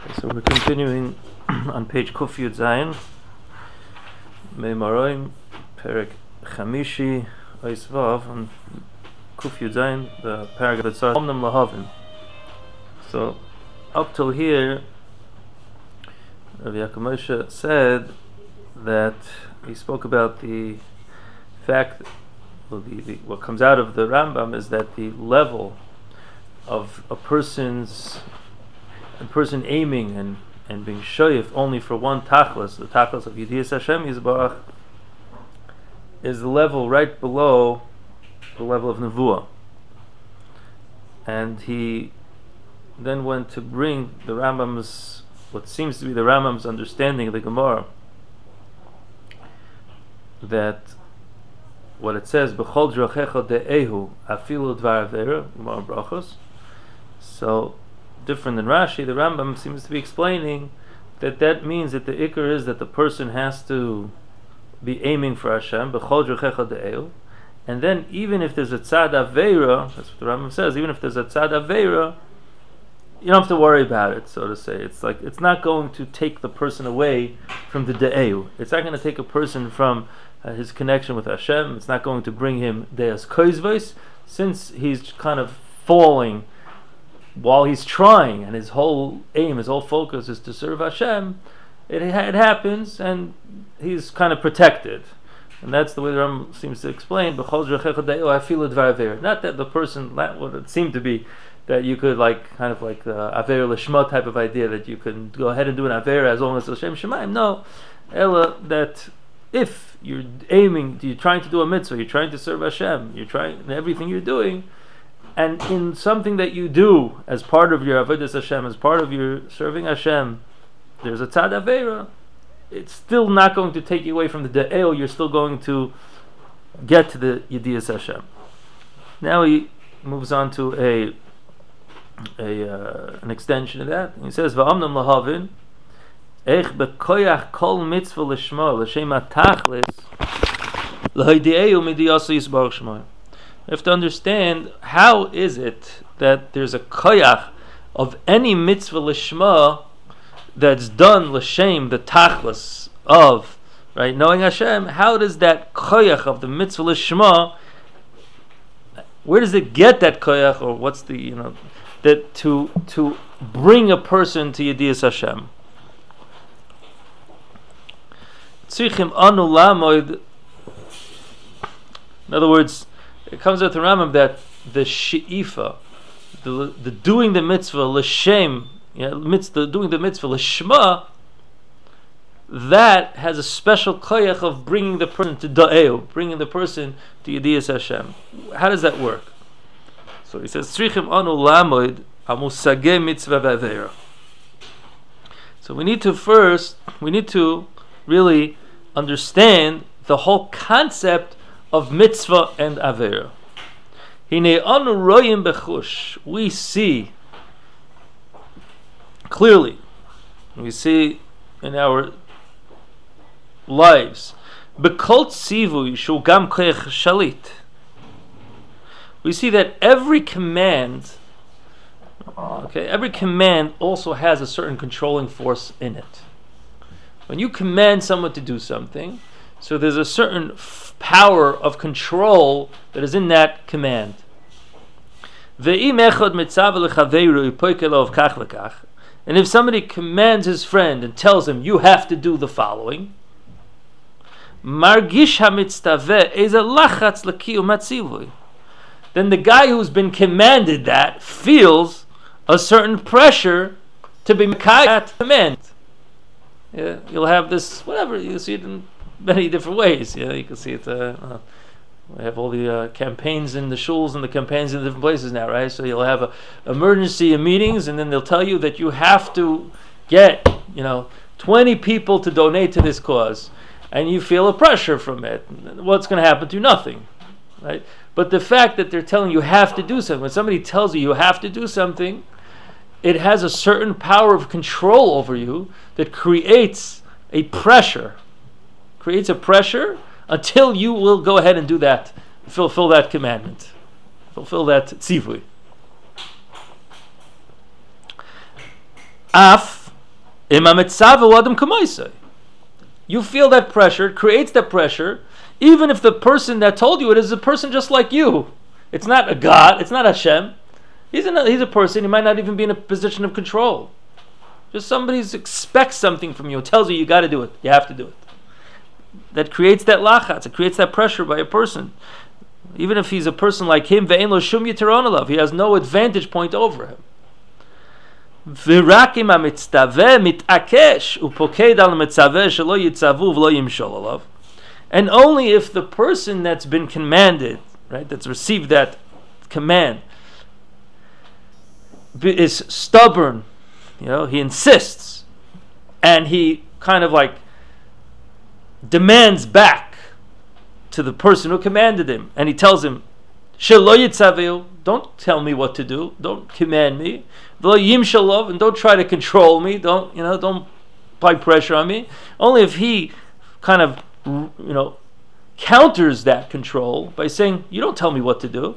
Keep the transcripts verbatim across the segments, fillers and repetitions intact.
So we're continuing on page Kuf Yud Zayin, Meimaroim, Perek Chamishi, Ois Vav, on Kuf Yud Zayin, the paragraph that starts Omnam Lahavin. So up till here, Rav Yaakov Moshe said that he spoke about the fact, well, the, the, what comes out of the Rambam is that the level of a person's a person aiming and, and being shoyif only for one tachlis, the tachlis of Yediyas Hashem Yisbarach, is the level right below the level of Nevuah. And he then went to bring the Rambam's, what seems to be the Rambam's understanding of the Gemara, that what it says, B'chol drachecha de'ehu afilu dvar avera, Gemara Brachos. So different than Rashi, the Rambam seems to be explaining that that means that the ikar is that the person has to be aiming for Hashem, b'chol drachecha de'ehu, and then even if there's a tzad aveira, that's what the Rambam says, even if there's a tzad aveira, you don't have to worry about it, so to say. It's like it's not going to take the person away from the de'ehu. It's not going to take a person from uh, his connection with Hashem. It's not going to bring him de'as koizvos, since he's kind of falling while he's trying, and his whole aim, his whole focus is to serve Hashem. It, it happens, and he's kind of protected, and that's the way the Rambam seems to explain. Not that the person, that would it seem to be, that you could like kind of like the aver lishma type of idea that you can go ahead and do an aver as long as Hashem Shemaim. No, ella that if you're aiming, you're trying to do a mitzvah, you're trying to serve Hashem, you're trying in everything you're doing. And in something that you do as part of your avodas Hashem, as part of your serving Hashem, there's a tzad aveira. It's still not going to take you away from the de'el. You're still going to get to the Yediyas Hashem. Now he moves on to a a uh, an extension of that. He says, "Va'amnam lahavin, eich bekoyach kol mitzvah lishma l'shem atachlis l'haydi'eu midiyasa yisbarach shmoy." You have to understand, how is it that there's a koyach of any mitzvah lishma that's done l'shem, the tachlis of, right, knowing Hashem. How does that koyach of the mitzvah lishma, where does it get that koyach, or what's the, you know, that to to bring a person to Yediyas Hashem? Tzrichim anu lamoid. In other words, it comes out to Rambam that the she'ifa, the the doing the mitzvah l'shem, yeah, mitzvah, doing the mitzvah l'shma, that has a special koyach of bringing the person to da'eu, bringing the person to Yediyas Hashem. How does that work? So he says, "Tzrichim anu lamoid amusage mitzvah v'aveira." So we need to first, we need to really understand the whole concept of mitzvah and avera. Hine anu royim bechush. We see clearly, we see in our lives, bekol tzivui shu gam koyach shalit. We see that every command, okay, every command also has a certain controlling force in it. When you command someone to do something, so there's a certain f- power of control that is in that command. And if somebody commands his friend and tells him, you have to do the following, then the guy who's been commanded that feels a certain pressure to be mekayeh that command. Yeah, you'll have this, whatever, you see it in many different ways. Yeah, you can see it. Uh, uh, we have all the uh, campaigns in the shuls and the campaigns in different places now, right? So you'll have a emergency meetings, and then they'll tell you that you have to get, you know, twenty people to donate to this cause, and you feel a pressure from it. What's going to happen to you? Nothing, right? But the fact that they're telling you have to do something, when somebody tells you you have to do something, it has a certain power of control over you that creates a pressure. Creates a pressure until you will go ahead and do that, fulfill that commandment, fulfill that tzivui. Af You feel that pressure, it creates that pressure, even if the person that told you it is a person just like you. It's not a God, it's not Hashem. He's a, he's a person, he might not even be in a position of control. Just somebody expects something from you, tells you you got to do it, you have to do it. That creates that lachatz, it creates that pressure by a person. Even if he's a person like him, ve'en lo shum yitron alav, he has no advantage point over him. V'rak im hamitztaveh mitakesh upoked al mitzaveh shelo yitzavu v'lo yimshol alav. And only if the person that's been commanded, right, that's received that command, is stubborn, you know, he insists, and he kind of like demands back to the person who commanded him, and he tells him, "Shelo yitzaveu, don't tell me what to do, don't command me, v'lo yimshol, and don't try to control me, don't you know, don't apply pressure on me." Only if he kind of, you know, counters that control by saying, "You don't tell me what to do."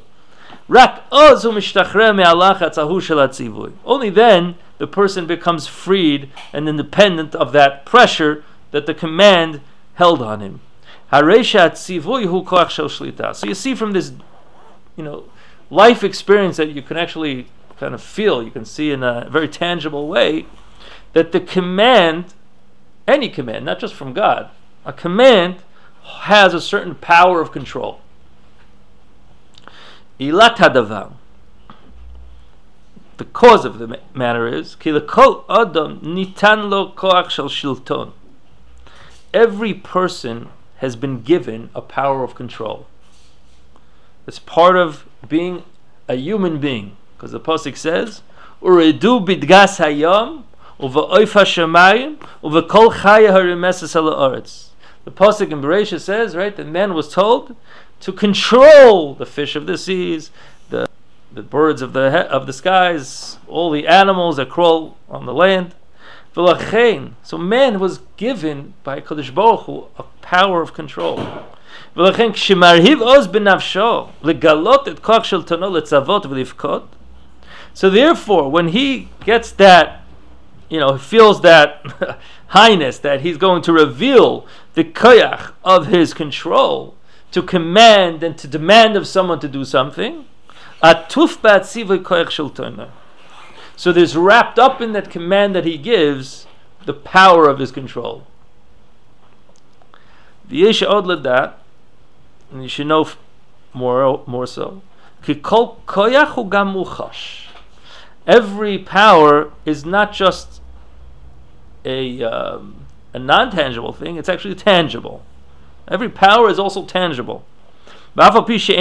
Only then the person becomes freed and independent of that pressure that the command held on him. So you see from this, you know, life experience that you can actually kind of feel, you can see in a very tangible way, that the command, any command, not just from God, a command has a certain power of control. Ilat hadavar. The cause of the matter is ki lekol adam nitan lo koach shel shilton. Every person has been given a power of control. It's part of being a human being, because the pasuk says, "Uredu bidgas hayam uve'oif hashamayim uve'kol chaya harimeses al haaretz." The pasuk in Bereshit says, right, that man was told to control the fish of the seas, the the birds of the he- of the skies, all the animals that crawl on the land. So man was given by Kadosh Baruch Hu a power of control. So therefore, when he gets that, you know, feels that highness, that he's going to reveal the koyach of his control, to command and to demand of someone to do something, so there's wrapped up in that command that he gives the power of his control. V'yesh od ledat, and you should know more more so, ki kol koyach hu gam muchash. Every power is not just a um, a non-tangible thing; it's actually tangible. Every power is also tangible. And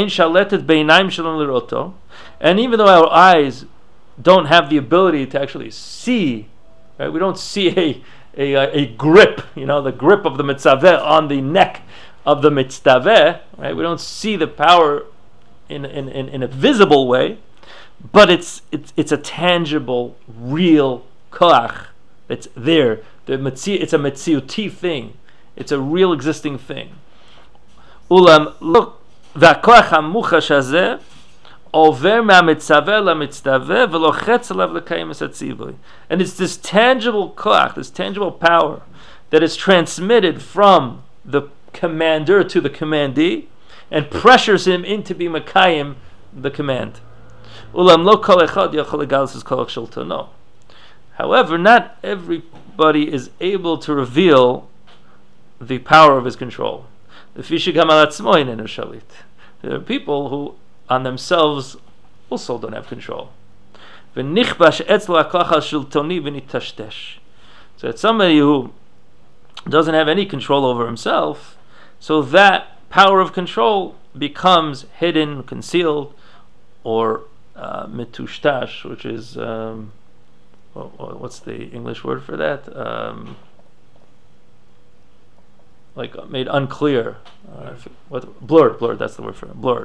even though our eyes don't have the ability to actually see, right? We don't see a, a a grip, you know, the grip of the mitzaveh on the neck of the mitzaveh, right? We don't see the power in in, in, in a visible way, but it's it's it's a tangible, real koach that's there. The mitzi, it's a mitziuti thing. It's a real existing thing. Ulam look, v'koach hamuchash hazeh over ma'mitzaveh la'mitzaveh v'lochetz alav l'kayim es hatzivui. And it's this tangible koach, this tangible power that is transmitted from the commander to the commandee and pressures him into be makayim the command. Ulam lo kol echad yachol legalos es koach shel tono. However, not everybody is able to reveal the power of his control. There are people who on themselves also don't have control. So it's somebody who doesn't have any control over himself, so that power of control becomes hidden, concealed, or uh, mitushtash, which is um, what's the English word for that? Um, like made unclear, uh, what blurred, blurred. That's the word for it. Blurred.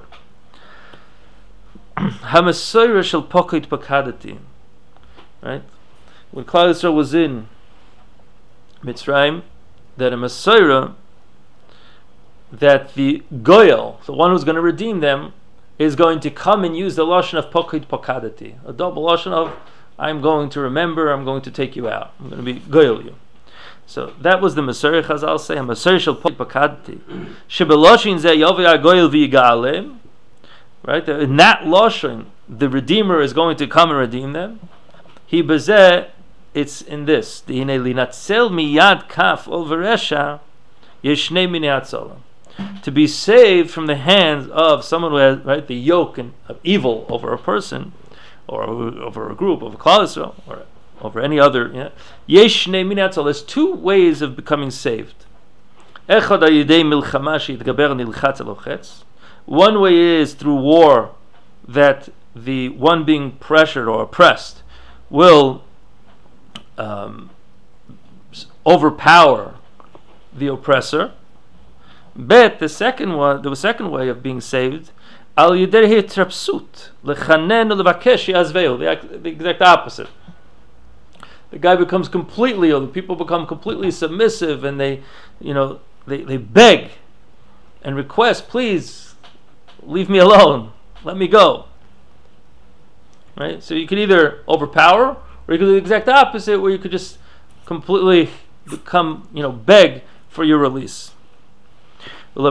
Hamasoira shel pokeit pakadati, right? When Klal Yisrael was in Mitzrayim, that a Masoira, that the Goyal, the one who's going to redeem them, is going to come and use the lashon of pokeit pakadati, a double lashon of I'm going to remember, I'm going to take you out. I'm going to be goyel you. So that was the Masorah Chazal say, Masorah shel pakadti. Shebeloshin ze yovi goyel v'yigalem. Right? In that Loshin, the Redeemer is going to come and redeem them. He bezeh, it's in this. Dihine linatzel miyad kaf ol v'resha yeshnei minei hatzolah. To be saved from the hands of someone who has, right, the yoke and, of evil over a person, or over a group, of a klal, or over any other. Yesh shnei minei hatzolah. There's two ways of becoming saved. Echad ayidei milchama sheitgaber nilchatz alochetz. One way is through war, that the one being pressured or oppressed will um, overpower the oppressor. But the second one, the second way of being saved, al yidei trapsut lechanen ulevakesh yazveu. The exact opposite. The guy becomes completely, or the people become completely submissive, and they, you know, they, they beg and request, please, leave me alone. Let me go. Right? So you could either overpower, or you could do the exact opposite, where you could just completely become, you know, beg for your release. The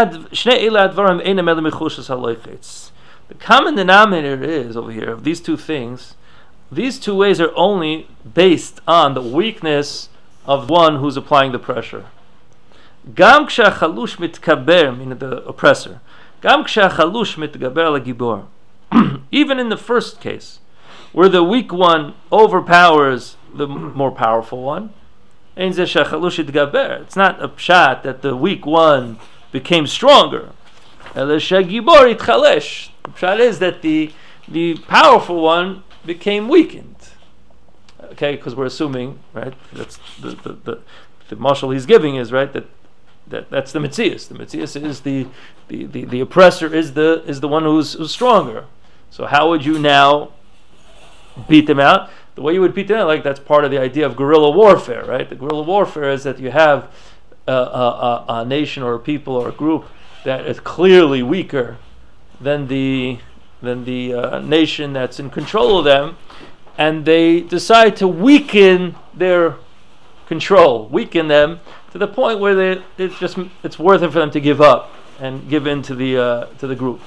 common denominator is, over here, of these two things, these two ways are only based on the weakness of one who's applying the pressure. Gam kshachalush mitkaber, meaning the oppressor. Gam kshachalush mitgaber legibor. Even in the first case, where the weak one overpowers the more powerful one, it's not a pshat that the weak one became stronger. The pshat is that the the powerful one became weakened. Okay, because we're assuming, right? That's the the the, the mashal he's giving is right that. That, that's the Metzias. The Metzias is the, the, the, the oppressor is the is the one who's, who's stronger. So how would you now beat them out? The way you would beat them out, like that's part of the idea of guerrilla warfare, right? The guerrilla warfare is that you have a, a, a nation or a people or a group that is clearly weaker than the than the uh, nation that's in control of them, and they decide to weaken their control, weaken them to the point where they, it's just it's worth it for them to give up and give in to the uh, to the group.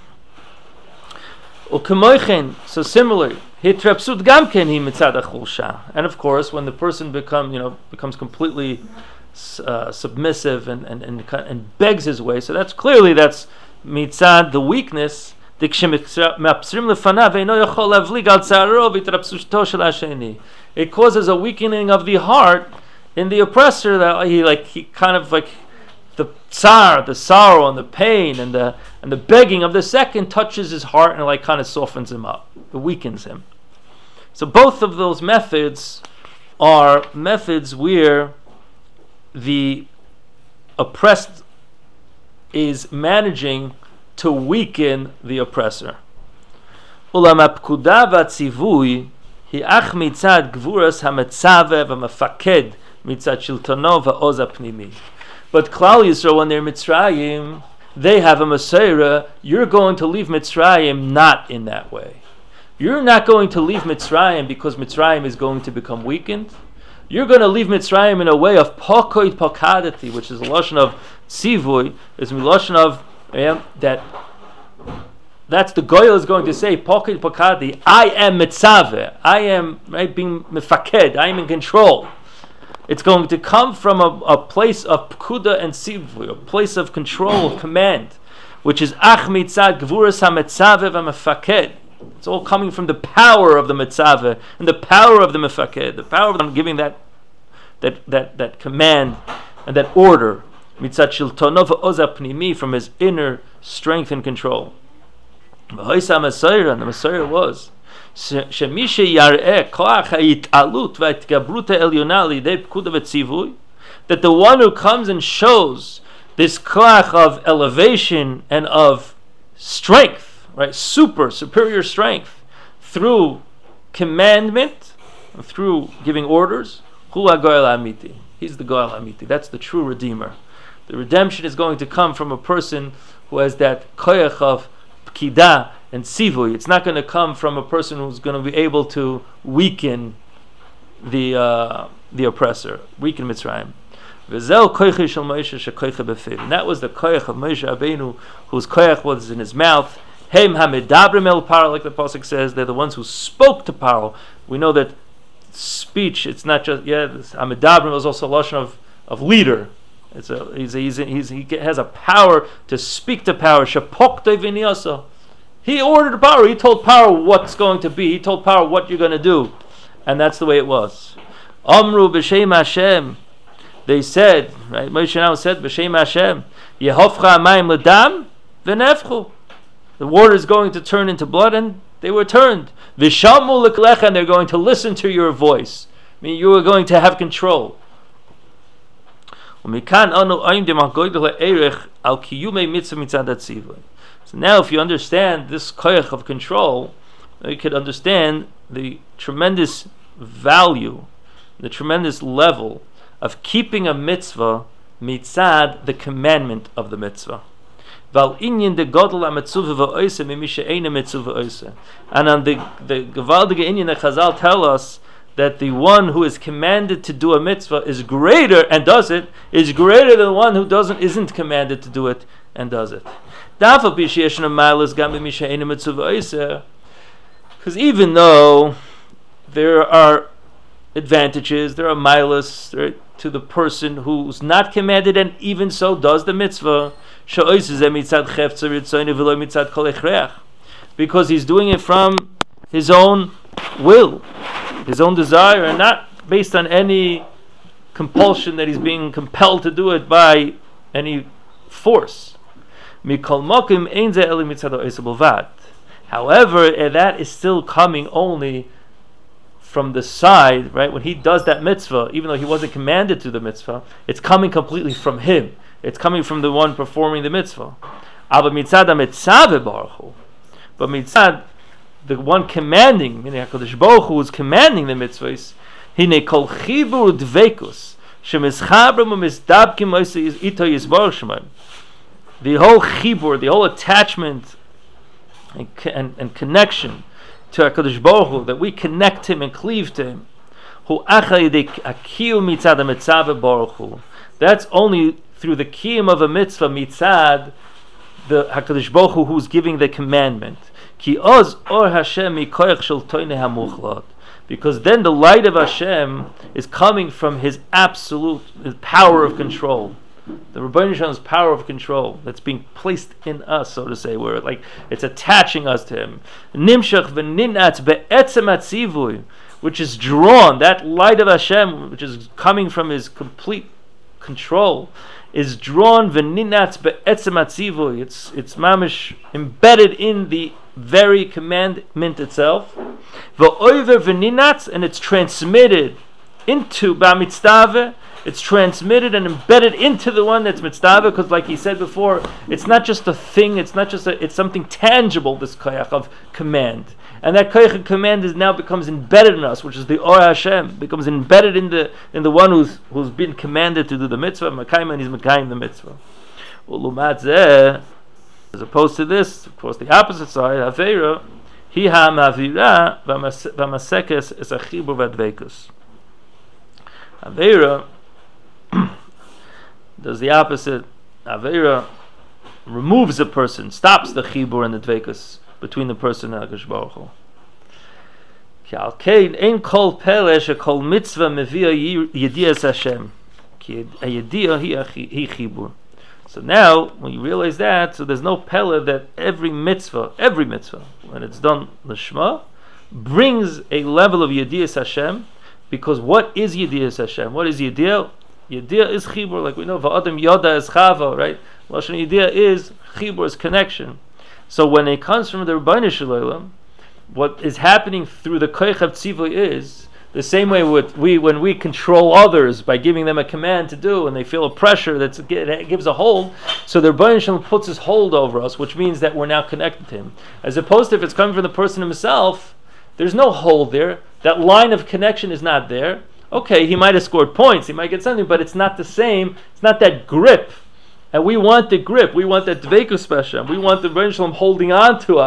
So similarly, and of course, when the person become you know becomes completely uh, submissive and, and and and begs his way, so that's clearly that's mitzad the weakness. It causes a weakening of the heart in the oppressor, that he like he kind of like the tsar, the sorrow and the pain and the and the begging of the second touches his heart and like kind of softens him up. It weakens him. So both of those methods are methods where the oppressed is managing to weaken the oppressor. Ulam hapkuda v'atzivui hi ach mitzad gvuras hametzave v'mefaked mitzad shiltono v'oz hapnimi. But Klal Yisrael, when they're Mitzrayim, they have a Masorah. You're going to leave Mitzrayim not in that way. You're not going to leave Mitzrayim because Mitzrayim is going to become weakened. You're going to leave Mitzrayim in a way of pokoid pakadati, which is a lashon of tzivui, is a lashon of yeah, that. That's the Goyal is going to say pokoid pakadati. I am mitzaveh. I am right, being mefaked. I am in control. It's going to come from a, a place of pkuda and sivui, a place of control, of command, which is ach mitzad gvuras ha-metzaveh v'mefaked. It's all coming from the power of the mitzaveh and the power of the mefaked, the power of them giving that that that that command and that order. Mitzad shiltono v'oz hapnimi, from his inner strength and control. V'hoisa Masorah, and the Masorah was that the one who comes and shows this koach of elevation and of strength, right, super, superior strength, through commandment, through giving orders, he's the Goel Amiti. That's the true Redeemer. The redemption is going to come from a person who has that koach of pkida and sivui. It's not going to come from a person who's going to be able to weaken the uh, the oppressor, weaken Mitzrayim. V'zel koiche shel Moshe shekoiche befiv. And that was the koich of Moshe Rabbeinu, whose koich was in his mouth. Hem hamedabrim el Paro, like the pasuk says, they're the ones who spoke to Paro. We know that speech, it's not just, yeah, hamedabrim is also a lashon of, of leader. It's a, he's, a, he's, a, he's he has a power to speak to power. Shepokte v'niyasa. He ordered power. He told power what's going to be. He told power what you're going to do, and that's the way it was. Amru b'shem Hashem. They said, right? Moshe now said, b'shem Hashem, Yehofcha amayim ledam v'nefchu. The water is going to turn into blood, and they were turned. V'shamu l'klecha, and they're going to listen to your voice. I mean, you are going to have control. So now, if you understand this koyach of control, you could understand the tremendous value, the tremendous level of keeping a mitzvah mitzad, the commandment of the mitzvah. And on the the gewaldige inyan that Chazal tell us that the one who is commanded to do a mitzvah is greater and does it, is greater than the one who doesn't isn't commanded to do it and does it. Because even though there are advantages, there are milas to the person who's not commanded and even so does the mitzvah, because he's doing it from his own will, his own desire, and not based on any compulsion that he's being compelled to do it by any force. However, that is still coming only from the side, right? When he does that mitzvah, even though he wasn't commanded to the mitzvah, it's coming completely from him. It's coming from the one performing the mitzvah. But mitzad, the one commanding, meaning HaKadosh Baruch Hu is commanding the mitzvahs, hine kol chibur dveikus shemischabrim u'misdabkim ito yisbarach shemaim. The whole chibur, the whole attachment and, and, and connection to HaKadosh Baruch Hu, that we connect him and cleave to him, hu achal yedei akiyu mitzad ha-mitzvah baruch hu. That's only through the kiyum of a mitzvah mitzad the HaKadosh Baruch Hu who's giving the commandment. Ki oz or Hashem mikoyach shel toinei hamuchlot. Because then the light of Hashem is coming from his absolute his power of control. The Rebbeinu Shalom's power of control that's being placed in us, so to say, where like it's attaching us to him. Nimshach v'ninatz be'etzem atzivui, which is drawn, that light of Hashem, which is coming from his complete control, is drawn v'ninatz be'etzem atzivui. It's it's mamish embedded in the very commandment itself. V'oiver v'ninatz, and it's transmitted into ba'mitzdave. It's transmitted and embedded into the one that's mitzvah, because like he said before, it's not just a thing, it's not just a, it's something tangible, this koyach of command. And that koyach of command is now becomes embedded in us, which is the Or Hashem, becomes embedded in the in the one who's who's been commanded to do the mitzvah, Makayim, and he's Makayim the mitzvah. Ulumat zeh, as opposed to this, of course, the opposite side, Aveira, hi ha-mavira v'masekes es achibur v'adveikus. Aveira does the opposite. Avera removes a person, stops the chibur and the dveikus between the person and HaKadosh Baruch Hu. Ki al kein ein kol pele shekol mitzvah mevia yedias Hashem. Ki yediah hi chibur. So now, when you realize that, so there's no pele that every mitzvah, every mitzvah, when it's done l'shma, brings a level of yedias Hashem, because what is yedias Hashem? What is yediah? Yediyah is chibur, like we know. Va'adam yada is chava, right? Lashon yediyah is chibur, is connection. So when it comes from the Rebbeinu Shalom, what is happening through the koyach of tzivui is the same way with we when we control others by giving them a command to do, and they feel a pressure that gives a hold. So the Rebbeinu Shalom puts his hold over us, which means that we're now connected to him. As opposed to if it's coming from the person himself, there's no hold there. That line of connection is not there. Okay, he might have scored points, he might get something, but it's not the same, it's not that grip. And we want the grip, we want that dveikus special, we want the Rebbeinu Shalom holding on to us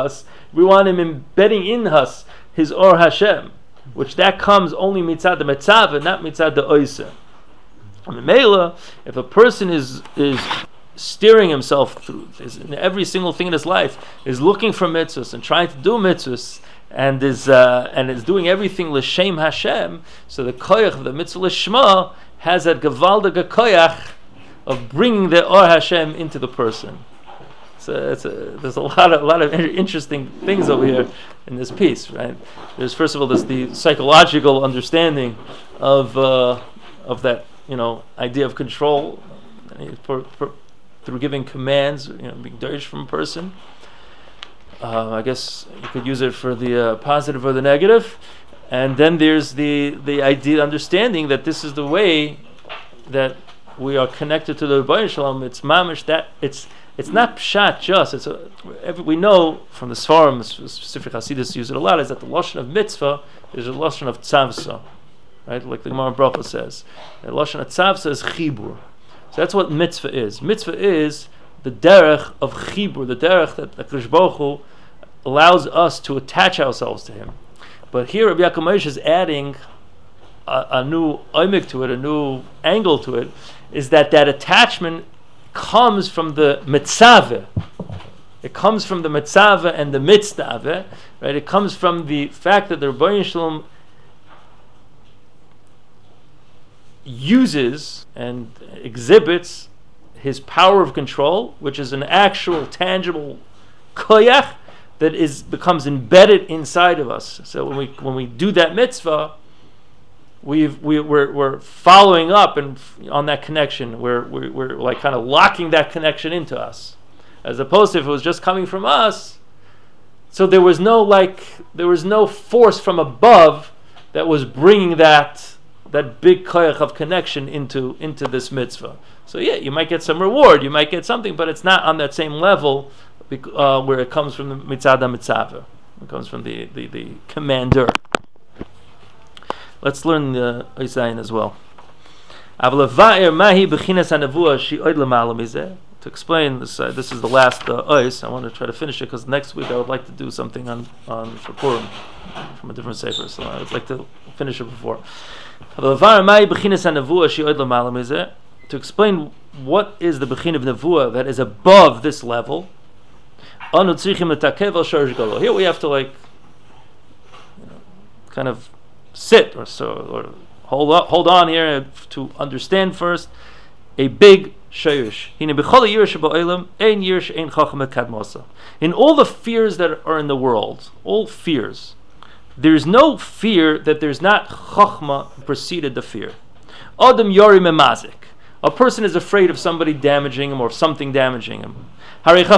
We want him embedding in us his Or Hashem, which that comes only mitzad the mitzvah, not mitzad the oiseh. Mela, if a person is is steering himself through is in every single thing in his life, is looking for mitzvahs and trying to do mitzvahs, and is uh, and is doing everything l'shem Hashem, so the koyach of the mitzvah l'shma has that gevaldige koyach of bringing the Or Hashem into the person. So it's a, there's a lot of a lot of interesting things over here in this piece, right? There's first of all this the psychological understanding of uh, of that, you know, idea of control for, for, through giving commands, you know, being dirged from a person. Uh, I guess you could use it for the uh, positive or the negative, and then there's the the idea, understanding that this is the way that we are connected to the Rebbeinu Shalom. It's mamish that it's it's not pshat just. It's a, every, we know from the Sfarim, specific Hasidus use it a lot, is that the lashon of mitzvah is a lashon of tzavsa, right? Like the Gemara Bracha says, the lashon of tzavsa is chibur. So that's what mitzvah is. Mitzvah is the derech of chibur, the derech that the Kadosh Baruch Hu allows us to attach ourselves to Him. But here Rabbi Yaakov Moshe is adding a, a new oimik to it, a new angle to it, is that that attachment comes from the mitzvah. It comes from the mitzvah and the mitzvah, right? It comes from the fact that the Rebbeinu Shalom uses and exhibits his power of control, which is an actual, tangible koyach that is becomes embedded inside of us. So when we when we do that mitzvah, we've we, we're we're following up and f- on that connection. We're, we're we're like kind of locking that connection into us, as opposed to if it was just coming from us. So there was no like there was no force from above that was bringing that that big koyach of connection into into this mitzvah. So yeah, you might get some reward, you might get something, but it's not on that same level uh, where it comes from the mitzad mitzvah. It comes from the, the, the commander. Let's learn the Isayin as well. To explain this, uh, this is the last uh, Ois. I want to try to finish it because next week I would like to do something on on for Purim from a different sefer. So I would like to finish it before. To explain what is the Bechin of Nevuah that is above this level. Here we have to like, you know, kind of sit or so or hold up, hold on here to understand first a big shayush. In all the fears that are in the world, all fears, there is no fear that there's not chachma preceded the fear. Adam yori memazik. A person is afraid of somebody damaging him or something damaging him. So the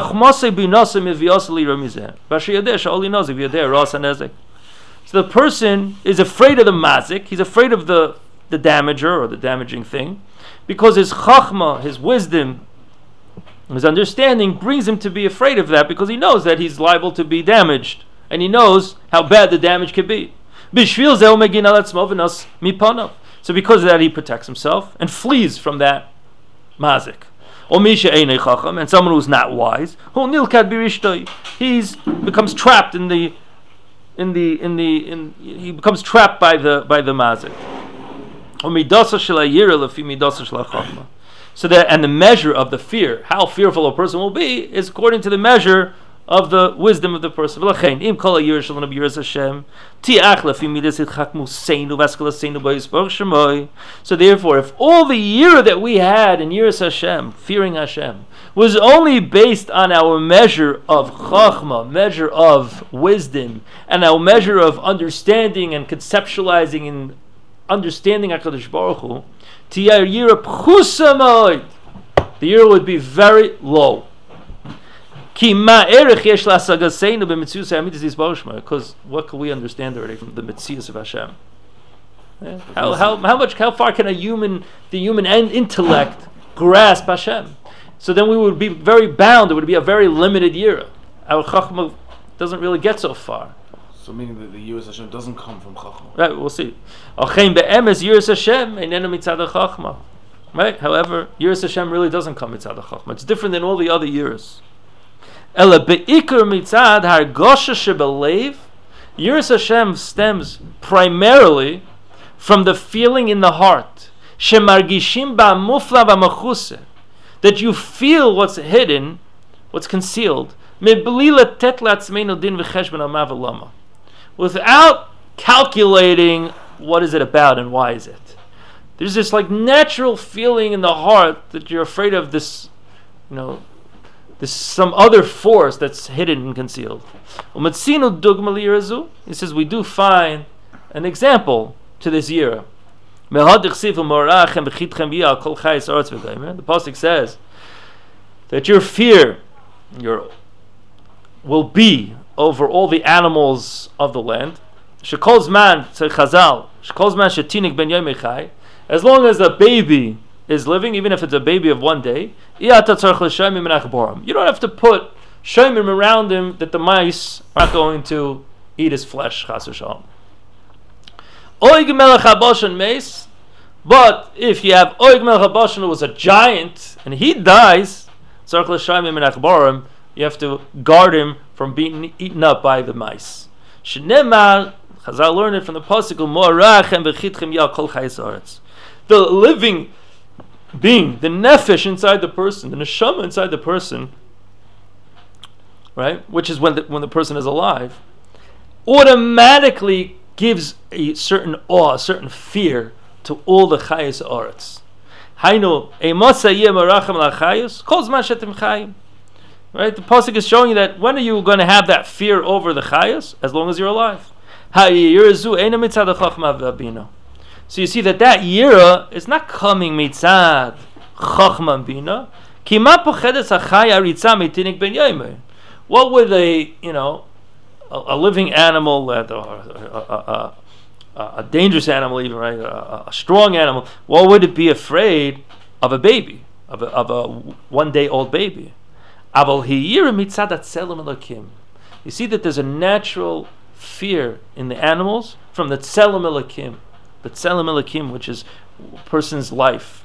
person is afraid of the mazik, he's afraid of the, the damager or the damaging thing, because his chachma, his wisdom, his understanding brings him to be afraid of that, because he knows that he's liable to be damaged, and he knows how bad the damage could be. So because of that, he protects himself and flees from that mazik. And someone who's not wise, he becomes trapped in the, in the, in the, in he becomes trapped by the by the mazik. So that, and the measure of the fear, how fearful a person will be, is according to the measure of the wisdom of the person. So therefore, if all the year that we had in Yiras Hashem, fearing Hashem, was only based on our measure of chachma, measure of wisdom, and our measure of understanding and conceptualizing and understanding HaKadosh Baruch Hu, the year would be very low. Because what can we understand already from the Metzius of Hashem? Yeah. How, how how much how far can a human the human intellect grasp Hashem? So then we would be very bound. It would be a very limited year. Our Chachma doesn't really get so far. So meaning that the Yiras Hashem doesn't come from Chachma. Right, we'll see. Yiras Hashem einenu mitzad Chachma. Right. However, Yiras Hashem really doesn't come mitzad Chachma. It's different than all the other years. Ela beikar mitzad hargosha shebelev. Yiras Hashem stems primarily from the feeling in the heart. Shemargishim ba'mufla v'machuse. That you feel what's hidden, what's concealed. Mebli letet la'atzmeinu din v'cheshbon al ma v'lama. Without calculating what is it about and why is it. There's this like natural feeling in the heart that you're afraid of this, you know, this some other force that's hidden and concealed. He says we do find an example to this year. The pasuk says that your fear your will be over all the animals of the land. Shekolz man, say Chazal, shekolz man shetinik ben yom echai. As long as a baby is living, even if it's a baby of one day, you don't have to put shomim around him that the mice are not going to eat his flesh. Chas v'shalom. Oig melech habashan meis, but if you have Oig melech habashan who was a giant and he dies, you have to guard him from being eaten up by the mice. Shneimar, Chazal learned it from the pasuk, Mo'arachem v'chitchem ya kol chayis haaretz. The living being, the nefesh inside the person, the neshama inside the person, right, which is when the, when the person is alive, automatically gives a certain awe, a certain fear to all the chayis haaretz. Hainu eimasa yeh marachem lachayus kol zman shetem chayim. Right, the pasuk is showing you that when are you going to have that fear over the chayus? As long as you're alive. So you see that that yira is not coming mitzad chachma bina. What would a you know a, a living animal, that, or a, a, a, a dangerous animal, even right, a, a strong animal, what would it be afraid of a baby, of a, of a one-day-old baby? You see that there's a natural fear in the animals from the tzelem elakim, the tzelem elakim, which is a person's life.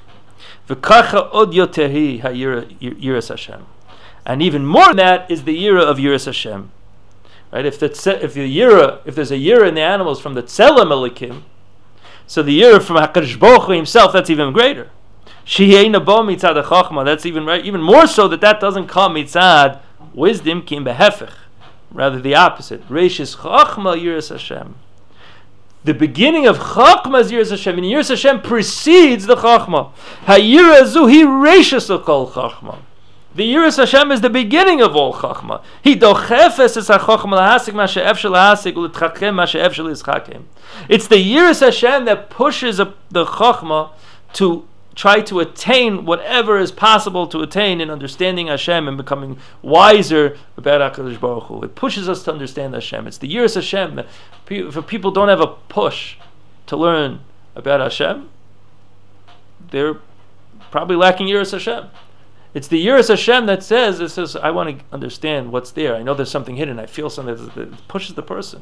And even more than that is the yira of Yiras Hashem. Right? If the if the yira, if there's a yira in the animals from the tzelem elakim, so the yira from HaKadosh Baruch Hu himself, that's even greater. That's even right, even more so that that doesn't come mitzad wisdom, kim behefech, rather the opposite. Reishis chachma Yiras Hashem. The beginning of chachma is Yiras Hashem, and Yiras Hashem precedes the chachma. Hayira zu hi reishis kol chachma. The Yiras Hashem is the beginning of all chachma. He dochefes es hachachma lahasik ma she'ef shel lahasik u'letchakem ma she'ef shel yizchakem. It's the Yiras Hashem that pushes up the chachma to try to attain whatever is possible to attain in understanding Hashem and becoming wiser about HaKadosh Baruch Hu. It pushes us to understand Hashem. It's the Yiras Hashem that if people don't have a push to learn about Hashem, they're probably lacking Yiras Hashem. It's the Yiras Hashem that says, it says, I want to understand what's there. I know there's something hidden. I feel something that pushes the person.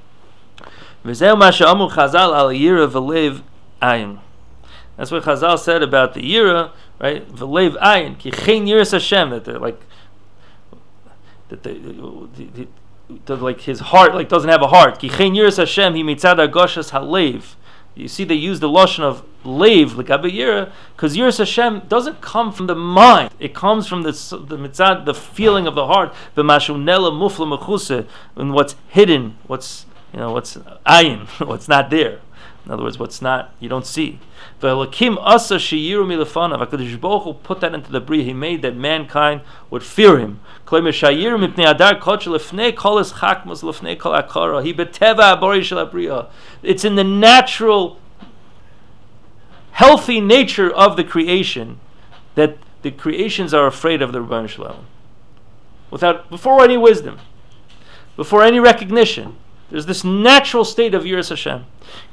That's what Chazal said about the Yira, right? V'leiv ayin, ki chen Yiras Hashem, that they're like, that they, the, the, the, like his heart like doesn't have a heart. Ki chen Yiras Hashem, he mitzad agoshas halev. You see, they use the lashon of leiv l'gabe Yira, because Yiras Hashem doesn't come from the mind; it comes from the the mitzad, the feeling of the heart. V'mashu nela mufla mechuse, and what's hidden, what's you know, what's ayin, what's not there. In other words, what's not, you don't see. V'elakim asa sheyiru milefanav. HaKadosh Baruch Hu put that into the bria. He made that mankind would fear him. Kloimer shayiru mipnei adar koch lefnei kol es chakmos lefnei kol akara. He beteva abori shel abriya. It's in the natural, healthy nature of the creation that the creations are afraid of the Rebbeinu Shalom. Without, before any wisdom, before any recognition. There's this natural state of Yiras Hashem.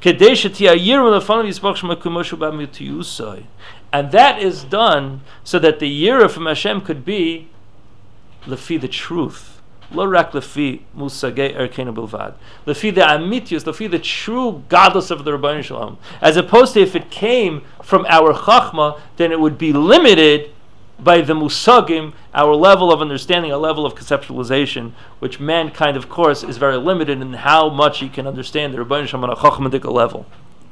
And that is done so that the Yira from Hashem could be lefi the truth. Lo rak lefi musagei erkeinu bilvad. Lefi the amitius, lefi the true godless of the Rebbeinu Shalom. As opposed to if it came from our chachma, then it would be limited by the musagim, our level of understanding, our level of conceptualization, which mankind, of course, is very limited in how much he can understand the Rebbeinu Shalom on a chachmadik level.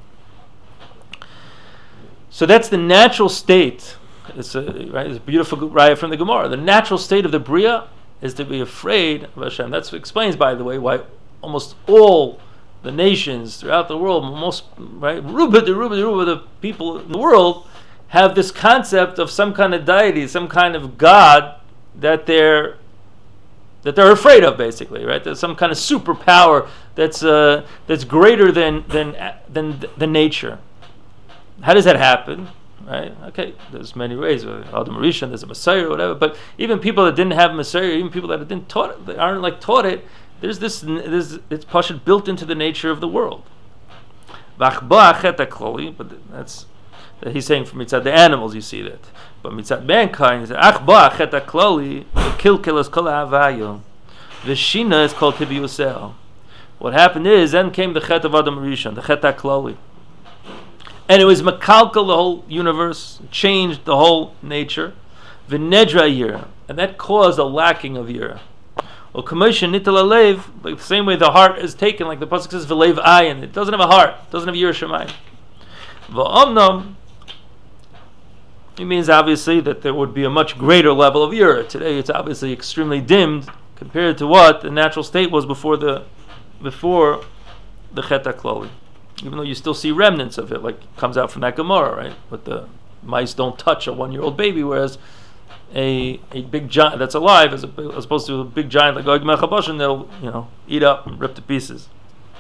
So that's the natural state. It's a, right, it's a beautiful raya from the Gemara. The natural state of the Bria is to be afraid of Hashem. That explains, by the way, why almost all the nations throughout the world, most right, ruba de ruba de ruba, the people in the world have this concept of some kind of deity, some kind of God that they're that they're afraid of, basically, right? There's some kind of superpower that's uh, that's greater than than than than nature. How does that happen? Right? Okay, there's many ways. Adam Rishon, there's a Messiah or whatever. But even people that didn't have a Messiah, even people that didn't taught it, that aren't like taught it, there's this. There's it's pashut built into the nature of the world. But that's that he's saying from mitzad the animals. You see that, but mitzad mankind is achba chet hakloli kilkel is kol ha'avayo. The shina is called tibiusel. What happened is then came the chet of Adam Rishon, the chet hakloli. And it was makalkal the whole universe, changed the whole nature. V'nedra yira, and that caused a lacking of yira. Well, commotion nital alev, like the same way the heart is taken, like the pasuk says v'lev ayin, it doesn't have a heart, it doesn't have yira shemayim. V'omnam, it means obviously that there would be a much greater level of yira. Today, it's obviously extremely dimmed compared to what the natural state was before the before the chet hakloli. Even though you still see remnants of it, like comes out from that Gemara, right? But the mice don't touch a one-year-old baby, whereas a a big giant that's alive, as, a, as opposed to a big giant like Gog Mechabosh, and they'll you know eat up and rip to pieces.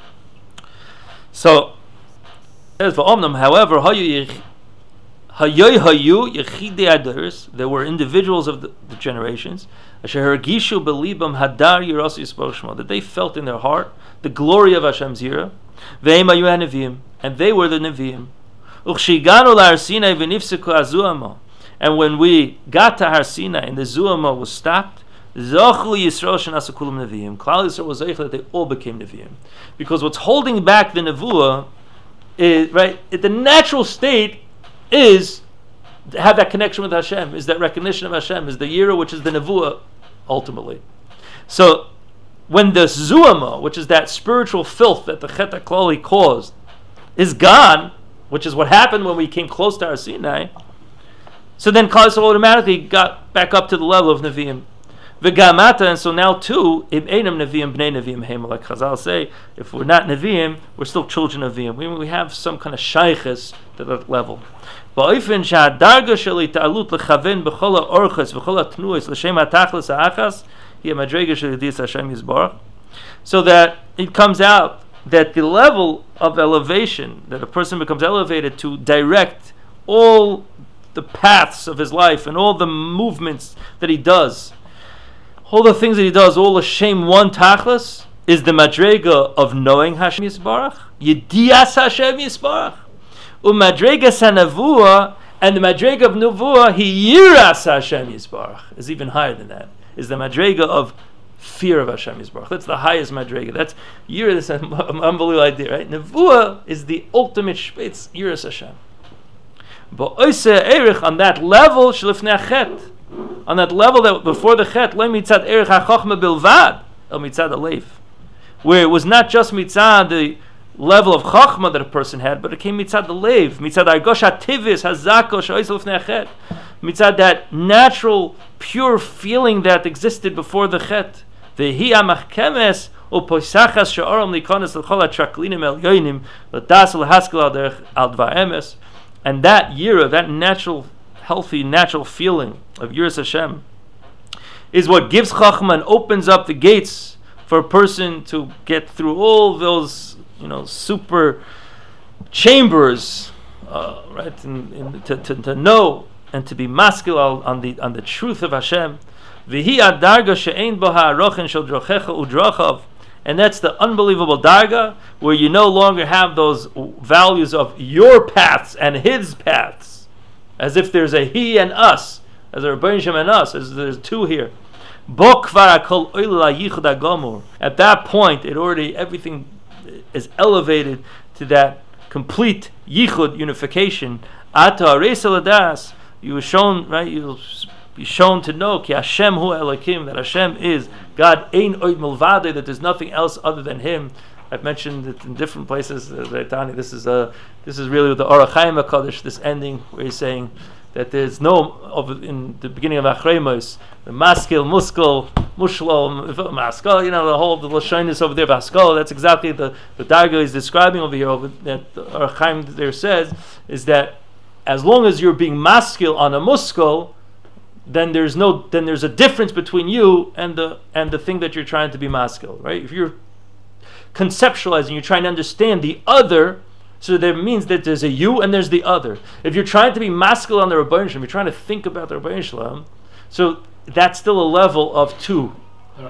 So, as for Omnam, however, there were individuals of the, the generations that they felt in their heart the glory of Hashem's Yirah. And they were the Nevi'im. And when we got to Har Sinai and the Zuama was stopped, Klal Yisrael was that they all became Nevi'im. Because what's holding back the Nevuah is, right, the natural state is to have that connection with Hashem, is that recognition of Hashem, is the Yirah, which is the Nevuah, ultimately. So, when the Zuama, which is that spiritual filth that the Chet HaKlali caused, is gone, which is what happened when we came close to Har Sinai, so then Klal Yisrael automatically got back up to the level of Nevi'im. V'gamata, and so now too, Im Einam Nevi'im Bnei Nevi'im Hema, like Chazal say, if we're not Nevi'im, we're still children of Nevi'im. We, we have some kind of shayches to that level. Ba'ofen sha'adarga sheli ta'alut lechaven b'chol ha'orches v'chol ha'tnuos l'shem ha'tachlis ha'achas so that it comes out that the level of elevation that a person becomes elevated to direct all the paths of his life and all the movements that he does, all the things that he does, all the Shem one tachlis, is the madrega of knowing Hashem Yisbarach, Yedias Hashem Yisbarach, umadrega sanavua, and the madrega of Nuvua, he yiras Hashem Yisbarach, is even higher than that. Is the madrega of fear of Hashem Yisbarach. That's the highest madrega. That's yiras, an unbelievable idea, right? Nevuah is the ultimate shpitz, yiras Hashem. But oiseh erich on that level, shlifnei chet, on that level that before the chet, le mitzad erich hachachma bilvad, el mitzad aleif, where it was not just mitzad the level of chachma that a person had, but it came mitzad the leiv, mitzad argosh hativis hazako shoyis lifnei chet, mitzad that natural, pure feeling that existed before the chet. Vehi amachkemes u'poisachas she'oram likonis l'chol ha'traklinim elyonim l'das l'haskell al derech al dvar emes, and that yira, that natural, healthy, natural feeling of yiras Hashem, is what gives chachma and opens up the gates for a person to get through all those, you know, super chambers, uh, right, and, and to, to, to know and to be maskil on the on the truth of Hashem. V'hi adarga she'ein bo ha'arochen shel drochecha u'drochav, and that's the unbelievable darga where you no longer have those values of your paths and his paths, as if there's a he and us, as a Rebbeinu Shem and us, as there's two here. Bo kvar hakol oila yichud hagomur. At that point, it already everything is elevated to that complete yichud unification. Ata areis aladas. You were shown, right? You be shown to know ki Hashem hu Elokim, that Hashem is God, ein oid milvado, that there's nothing else other than Him. I've mentioned it in different places. Uh, this is uh, this is really with the Orach Chaim HaKadosh, this ending where he's saying that there's no, of, in the beginning of Achremos, the maskil, muskal, mushlo, maskal, you know, the whole the lashonis over there, vaskal. That's exactly the the darga he's describing over here. Over that the Orach Chaim there says is that as long as you're being maskil on a muskal, then there's no, then there's a difference between you and the and the thing that you're trying to be maskil, right? If you're conceptualizing, you're trying to understand the other, so that means that there's a you and there's the other. If you're trying to be masculine on the Rebbeinu Shalom, you're trying to think about the Rebbeinu Shalom, so that's still a level of two. Uh,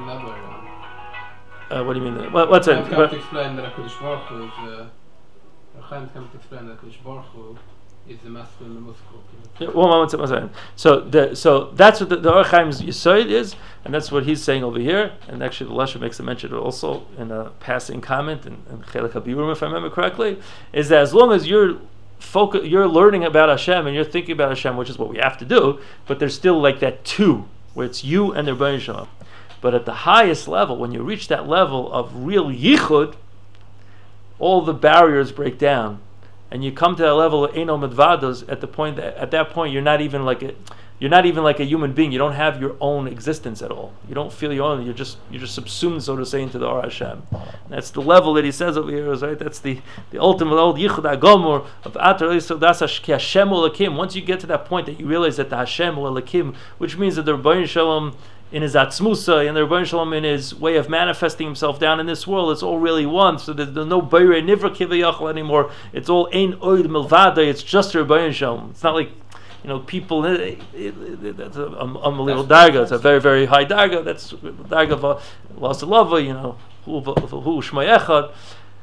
what do you mean? What, what's that? What? Explain that HaKadosh Baruch Hu is uh, Chaim can't explain that HaKadosh Baruch Hu is the masculine and the muscle. Yeah, one moment, one second. So, the, so that's what the, the Orach Chaim's Yisoid is, and that's what he's saying over here. And actually, the Lasha makes a mention also in a passing comment in, in Chelek HaBiurim, if I remember correctly, is that as long as you're focus, you're learning about Hashem and you're thinking about Hashem, which is what we have to do, but there's still like that two, where it's you and the Rebbeinu Shalom. But at the highest level, when you reach that level of real yichud, all the barriers break down. And you come to that level of Eino Medvados at the point that at that point you're not even like a you're not even like a human being. You don't have your own existence at all. You don't feel your own. You're just you're just subsumed, so to say, into the Or Hashem. And that's the level that he says over here, right? That's the, the ultimate old Yichud HaGomor of Atar Elisodasa Ki Hashem Ulakim. Once you get to that point that you realize that the Hashem Ulakim, which means that the Rebbeinu Shalom in his atzmusa, and the Rebbeinu Shalom in his way of manifesting himself down in this world, it's all really one. So there's, there's no Beirei Nivra Kivayachal anymore. It's all Ein Oid Milvada. It's just the Rebbeinu Shalom. It's not like, you know, people. It, it, it, that's an unbelievable darga. It's a very, very high darga. That's the darga of Lasalava. You know, Hu Shmai Echad.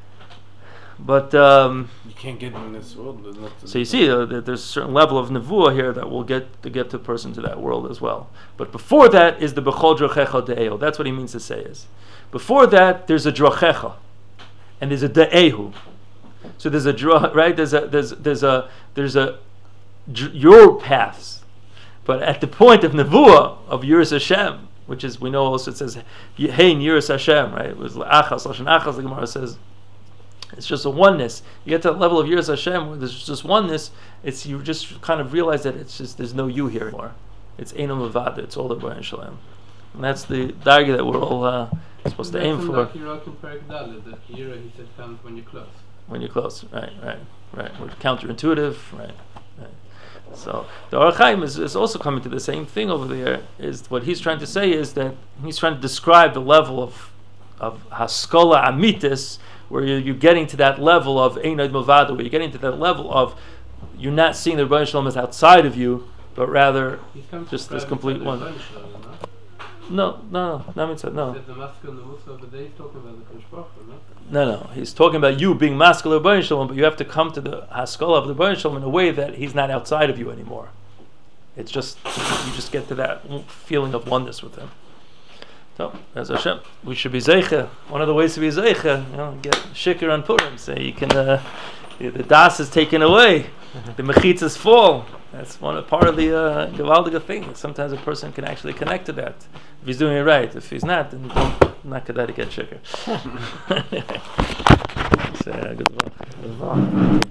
But um, you can't get in this world. So you see, uh, there's a certain level of nevuah here that will get to get the person to that world as well. But before that is the bechol drochecha de'ehu. That's what he means to say is. Before that, there's a drochecha, and there's a de'ehu. So there's a dro, right? There's a there's there's a there's a dr- your paths. But at the point of nevuah of Yiras Hashem, which is we know also it says hey Yiras Hashem, right? It was achas lashon achas. The Gemara says. It's just a oneness. You get to that level of Yiras Hashem where there's just oneness. It's you just kind of realize that it's just there's no you here anymore. It's Eino Milvado. It's all the Rebbeinu Shalom, and that's the darga that we're all uh, supposed to aim for. Like you wrote in Perek Dalet, that Yira, he said, comes when you're close. When you're close, right, right, right. We're counterintuitive, right, right. So the Orach Chaim is, is also coming to the same thing over there. Is what he's trying to say is that he's trying to describe the level of of Haskola Amitis, where you're, you're getting to that level of Einod Milvado, where you're getting to that level of you're not seeing the Rebbeinu Shalom as outside of you, but rather just this complete one. No, no, no, no, no. No, no, he's talking about you being masculine of Rebbeinu Shalom, but you have to come to the Haskola of the Rebbeinu Shalom in a way that he's not outside of you anymore. It's just, you just get to that feeling of oneness with him. So, as Hashem, we should be zeicha. One of the ways to be zeicha, you know, get shikar on Purim. So you can, uh, the das is taken away, the mechitzas fall. That's one part of the uh, gewaldige thing. Sometimes a person can actually connect to that if he's doing it right. If he's not, then don't not kedai to get shikar. So, good luck. Good luck.